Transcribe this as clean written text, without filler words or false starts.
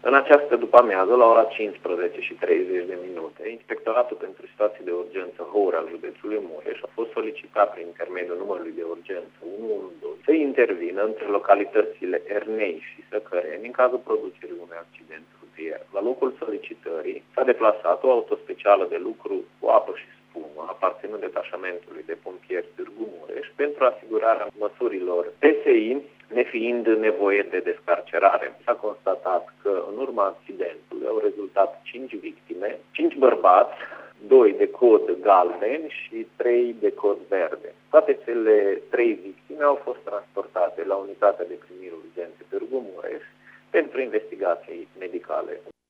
În această după-amiază, la ora 15:30, Inspectoratul pentru Situații de Urgență HOUR al județului Mureș a fost solicitat prin intermediul numărului de urgență 112 să intervină între localitățile Ernei și Săcăreni în cazul producerii unui accident rutier. La locul solicitării s-a deplasat o autospecială de lucru cu apă și spumă, aparținând detașamentului de pompieri Târgu Mureș, pentru asigurarea măsurilor PSI, nefiind nevoie de descarcerare. S-a constatat că în urma accidentului au rezultat 5 victime, 5 bărbați, 2 de cod galben și 3 de cod verde. Toate cele 3 victime au fost transportate la unitatea de primiri urgențe Târgu Mureș pentru investigații medicale.